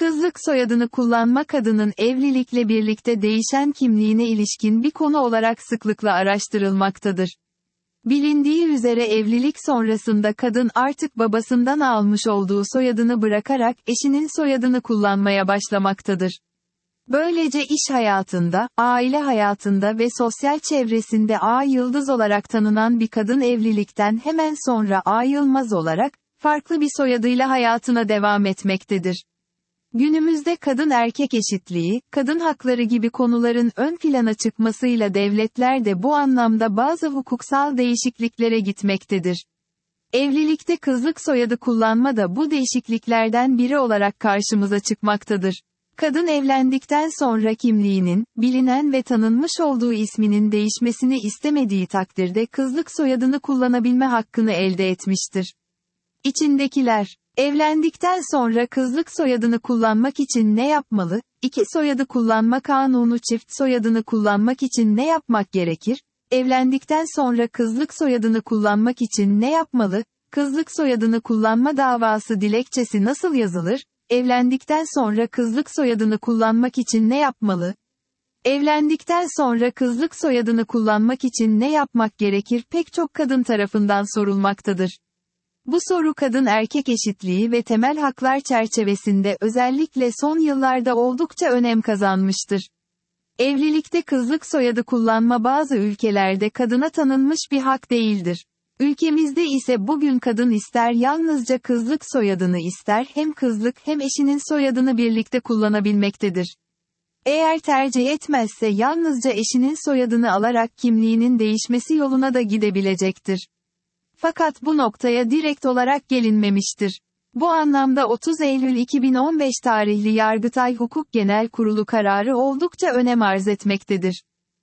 Kızlık soyadını kullanma kadının evlilikle birlikte değişen kimliğine ilişkin bir konu olarak sıklıkla araştırılmaktadır. Bilindiği üzere evlilik sonrasında kadın artık babasından almış olduğu soyadını bırakarak eşinin soyadını kullanmaya başlamaktadır. Böylece iş hayatında, aile hayatında ve sosyal çevresinde A Yıldız olarak tanınan bir kadın evlilikten hemen sonra A Yılmaz olarak, farklı bir soyadıyla hayatına devam etmektedir. Günümüzde kadın erkek eşitliği, kadın hakları gibi konuların ön plana çıkmasıyla devletler de bu anlamda bazı hukuksal değişikliklere gitmektedir. Evlilikte kızlık soyadı kullanma da bu değişikliklerden biri olarak karşımıza çıkmaktadır. Kadın evlendikten sonra kimliğinin, bilinen ve tanınmış olduğu isminin değişmesini istemediği takdirde kızlık soyadını kullanabilme hakkını elde etmiştir. İçindekiler, evlendikten sonra kızlık soyadını kullanmak için ne yapmalı? İki soyadı kullanma kanunu çift soyadını kullanmak için ne yapmak gerekir? Evlendikten sonra kızlık soyadını kullanmak için ne yapmalı? Kızlık soyadını kullanma davası dilekçesi nasıl yazılır? Evlendikten sonra kızlık soyadını kullanmak için ne yapmalı? Evlendikten sonra kızlık soyadını kullanmak için ne yapmak gerekir? Pek çok kadın tarafından sorulmaktadır. Bu soru kadın erkek eşitliği ve temel haklar çerçevesinde özellikle son yıllarda oldukça önem kazanmıştır. Evlilikte kızlık soyadı kullanma bazı ülkelerde kadına tanınmış bir hak değildir. Ülkemizde ise bugün kadın ister yalnızca kızlık soyadını ister hem kızlık hem eşinin soyadını birlikte kullanabilmektedir. Eğer tercih etmezse yalnızca eşinin soyadını alarak kimliğinin değişmesi yoluna da gidebilecektir. Fakat bu noktaya direkt olarak gelinmemiştir. Bu anlamda 30 Eylül 2015 tarihli Yargıtay Hukuk Genel Kurulu kararı oldukça önem arz etmektedir.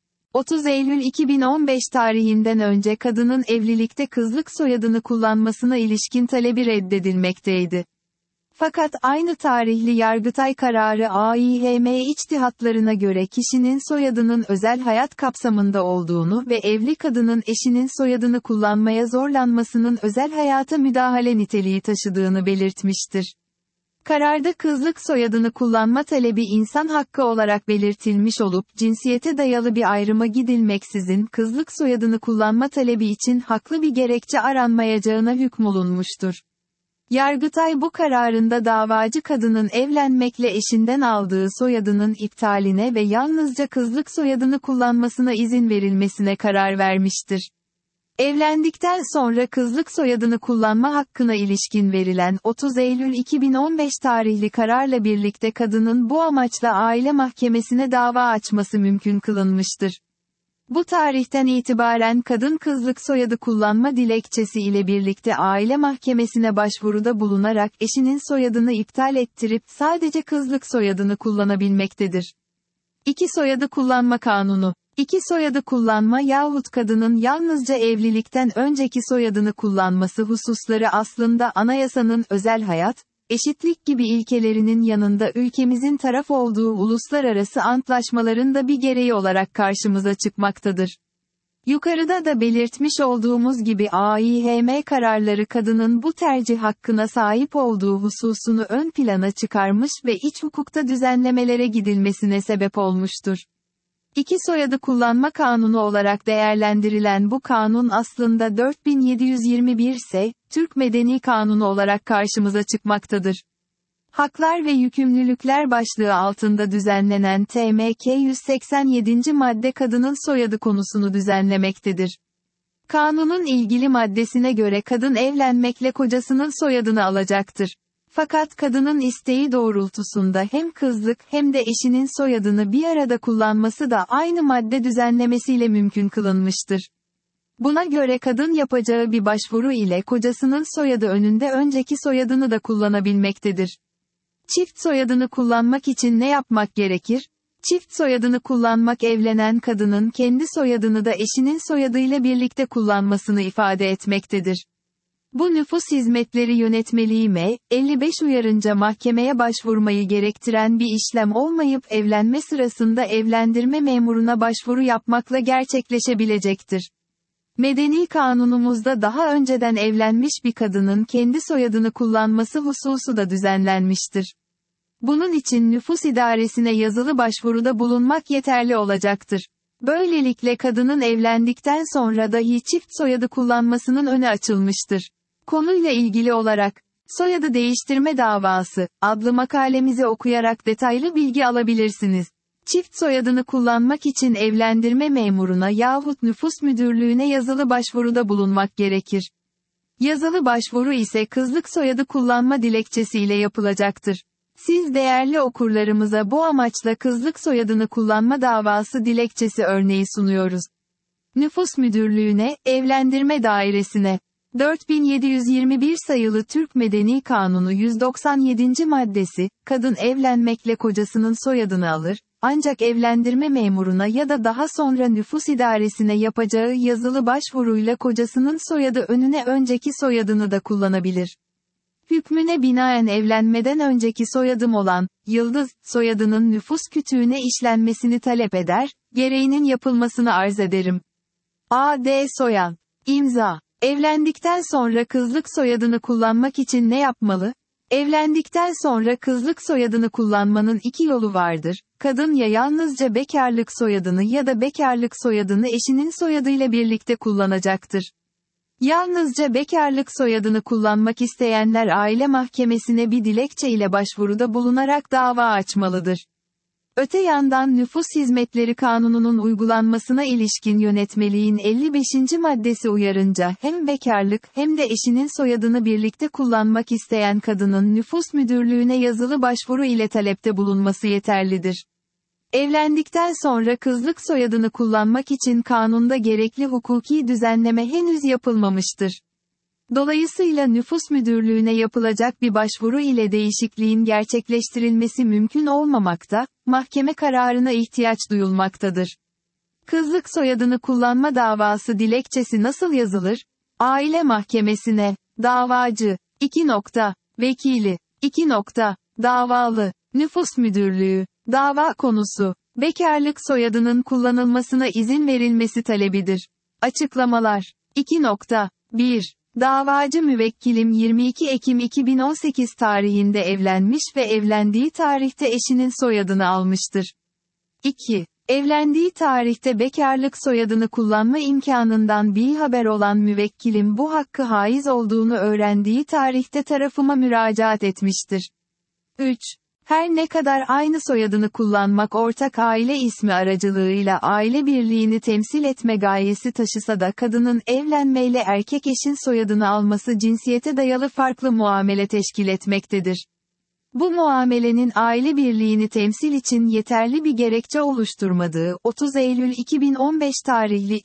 30 Eylül 2015 tarihinden önce kadının evlilikte kızlık soyadını kullanmasına ilişkin talebi reddedilmekteydi. Fakat aynı tarihli Yargıtay kararı AİHM içtihatlarına göre kişinin soyadının özel hayat kapsamında olduğunu ve evli kadının eşinin soyadını kullanmaya zorlanmasının özel hayata müdahale niteliği taşıdığını belirtmiştir. Kararda kızlık soyadını kullanma talebi insan hakkı olarak belirtilmiş olup cinsiyete dayalı bir ayrıma gidilmeksizin kızlık soyadını kullanma talebi için haklı bir gerekçe aranmayacağına hükmolunmuştur. Yargıtay bu kararında davacı kadının evlenmekle eşinden aldığı soyadının iptaline ve yalnızca kızlık soyadını kullanmasına izin verilmesine karar vermiştir. Evlendikten sonra kızlık soyadını kullanma hakkına ilişkin verilen 30 Eylül 2015 tarihli kararla birlikte kadının bu amaçla aile mahkemesine dava açması mümkün kılınmıştır. Bu tarihten itibaren kadın kızlık soyadı kullanma dilekçesi ile birlikte aile mahkemesine başvuruda bulunarak eşinin soyadını iptal ettirip sadece kızlık soyadını kullanabilmektedir. İki soyadı kullanma kanunu. İki soyadı kullanma yahut kadının yalnızca evlilikten önceki soyadını kullanması hususları aslında anayasanın özel hayat, eşitlik gibi ilkelerinin yanında ülkemizin taraf olduğu uluslararası antlaşmaların da bir gereği olarak karşımıza çıkmaktadır. Yukarıda da belirtmiş olduğumuz gibi AİHM kararları kadının bu tercih hakkına sahip olduğu hususunu ön plana çıkarmış ve iç hukukta düzenlemelere gidilmesine sebep olmuştur. İki soyadı kullanma kanunu olarak değerlendirilen bu kanun aslında 4721 Türk Medeni Kanunu olarak karşımıza çıkmaktadır. Haklar ve yükümlülükler başlığı altında düzenlenen TMK 187. madde kadının soyadı konusunu düzenlemektedir. Kanunun ilgili maddesine göre kadın evlenmekle kocasının soyadını alacaktır. Fakat kadının isteği doğrultusunda hem kızlık hem de eşinin soyadını bir arada kullanması da aynı madde düzenlemesiyle mümkün kılınmıştır. Buna göre kadın yapacağı bir başvuru ile kocasının soyadı önünde önceki soyadını da kullanabilmektedir. Çift soyadını kullanmak için ne yapmak gerekir? Çift soyadını kullanmak evlenen kadının kendi soyadını da eşinin soyadıyla birlikte kullanmasını ifade etmektedir. Bu nüfus hizmetleri yönetmeliği M55 uyarınca mahkemeye başvurmayı gerektiren bir işlem olmayıp evlenme sırasında evlendirme memuruna başvuru yapmakla gerçekleşebilecektir. Medeni kanunumuzda daha önceden evlenmiş bir kadının kendi soyadını kullanması hususu da düzenlenmiştir. Bunun için nüfus idaresine yazılı başvuruda bulunmak yeterli olacaktır. Böylelikle kadının evlendikten sonra dahi çift soyadı kullanmasının önü açılmıştır. Konuyla ilgili olarak, "Soyadı Değiştirme Davası" adlı makalemizi okuyarak detaylı bilgi alabilirsiniz. Çift soyadını kullanmak için evlendirme memuruna yahut nüfus müdürlüğüne yazılı başvuruda bulunmak gerekir. Yazılı başvuru ise kızlık soyadı kullanma dilekçesiyle yapılacaktır. Siz değerli okurlarımıza bu amaçla kızlık soyadını kullanma davası dilekçesi örneği sunuyoruz. Nüfus Müdürlüğü'ne, Evlendirme Dairesine, 4721 sayılı Türk Medeni Kanunu 197. maddesi, kadın evlenmekle kocasının soyadını alır, ancak evlendirme memuruna ya da daha sonra nüfus idaresine yapacağı yazılı başvuruyla kocasının soyadı önüne önceki soyadını da kullanabilir. Hükmüne binaen evlenmeden önceki soyadım olan, Yıldız, soyadının nüfus kütüğüne işlenmesini talep eder, gereğinin yapılmasını arz ederim. A.D. Soyan. İmza. Evlendikten sonra kızlık soyadını kullanmak için ne yapmalı? Evlendikten sonra kızlık soyadını kullanmanın iki yolu vardır. Kadın ya yalnızca bekarlık soyadını ya da bekarlık soyadını eşinin soyadıyla birlikte kullanacaktır. Yalnızca bekarlık soyadını kullanmak isteyenler aile mahkemesine bir dilekçe ile başvuruda bulunarak dava açmalıdır. Öte yandan Nüfus Hizmetleri Kanunu'nun uygulanmasına ilişkin yönetmeliğin 55. maddesi uyarınca hem bekarlık hem de eşinin soyadını birlikte kullanmak isteyen kadının nüfus müdürlüğüne yazılı başvuru ile talepte bulunması yeterlidir. Evlendikten sonra kızlık soyadını kullanmak için kanunda gerekli hukuki düzenleme henüz yapılmamıştır. Dolayısıyla nüfus müdürlüğüne yapılacak bir başvuru ile değişikliğin gerçekleştirilmesi mümkün olmamakta, mahkeme kararına ihtiyaç duyulmaktadır. Kızlık soyadını kullanma davası dilekçesi nasıl yazılır? Aile Mahkemesine, davacı, vekili, davalı, nüfus müdürlüğü, dava konusu, bekarlık soyadının kullanılmasına izin verilmesi talebidir. Açıklamalar, 1. Davacı müvekkilim 22 Ekim 2018 tarihinde evlenmiş ve evlendiği tarihte eşinin soyadını almıştır. 2. Evlendiği tarihte bekarlık soyadını kullanma imkanından bilhaber olan müvekkilim bu hakkı haiz olduğunu öğrendiği tarihte tarafıma müracaat etmiştir. 3. Her ne kadar aynı soyadını kullanmak ortak aile ismi aracılığıyla aile birliğini temsil etme gayesi taşısa da kadının evlenmeyle erkek eşin soyadını alması cinsiyete dayalı farklı muamele teşkil etmektedir. Bu muamelenin aile birliğini temsil için yeterli bir gerekçe oluşturmadığı 30 Eylül 2015 tarihli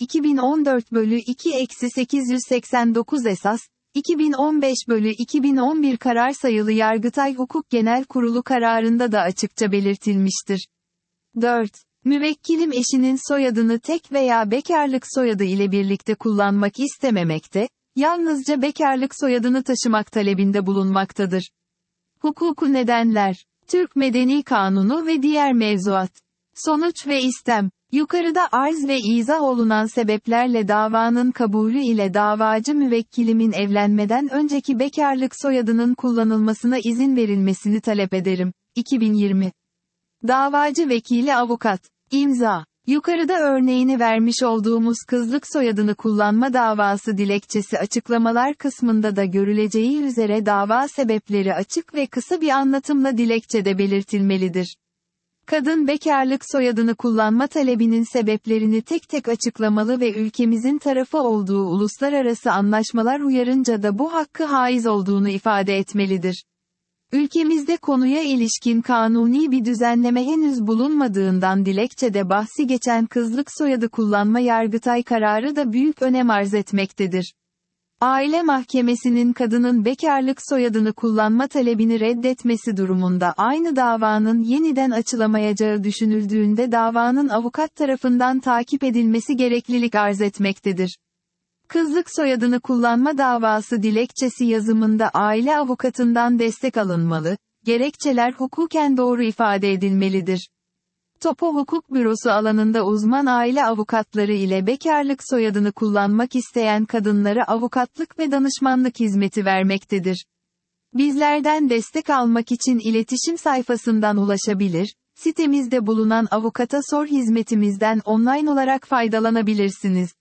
2014/2-889 esas, 2015/2011 karar sayılı Yargıtay Hukuk Genel Kurulu kararında da açıkça belirtilmiştir. 4. Müvekkilim eşinin soyadını tek veya bekarlık soyadı ile birlikte kullanmak istememekte, yalnızca bekarlık soyadını taşımak talebinde bulunmaktadır. Hukuku nedenler, Türk Medeni Kanunu ve diğer mevzuat. Sonuç ve istem. Yukarıda arz ve izah olunan sebeplerle davanın kabulü ile davacı müvekkilimin evlenmeden önceki bekarlık soyadının kullanılmasına izin verilmesini talep ederim. 2020. Davacı vekili avukat. İmza. Yukarıda örneğini vermiş olduğumuz kızlık soyadını kullanma davası dilekçesi açıklamalar kısmında da görüleceği üzere dava sebepleri açık ve kısa bir anlatımla dilekçede belirtilmelidir. Kadın bekarlık soyadını kullanma talebinin sebeplerini tek tek açıklamalı ve ülkemizin tarafı olduğu uluslararası anlaşmalar uyarınca da bu hakkı haiz olduğunu ifade etmelidir. Ülkemizde konuya ilişkin kanuni bir düzenleme henüz bulunmadığından dilekçede bahsi geçen kızlık soyadı kullanma Yargıtay kararı da büyük önem arz etmektedir. Aile Mahkemesi'nin kadının bekarlık soyadını kullanma talebini reddetmesi durumunda aynı davanın yeniden açılamayacağı düşünüldüğünde davanın avukat tarafından takip edilmesi gereklilik arz etmektedir. Kızlık soyadını kullanma davası dilekçesi yazımında aile avukatından destek alınmalı, gerekçeler hukuken doğru ifade edilmelidir. Topo Hukuk Bürosu alanında uzman aile avukatları ile bekarlık soyadını kullanmak isteyen kadınlara avukatlık ve danışmanlık hizmeti vermektedir. Bizlerden destek almak için iletişim sayfasından ulaşabilir, sitemizde bulunan Avukata Sor hizmetimizden online olarak faydalanabilirsiniz.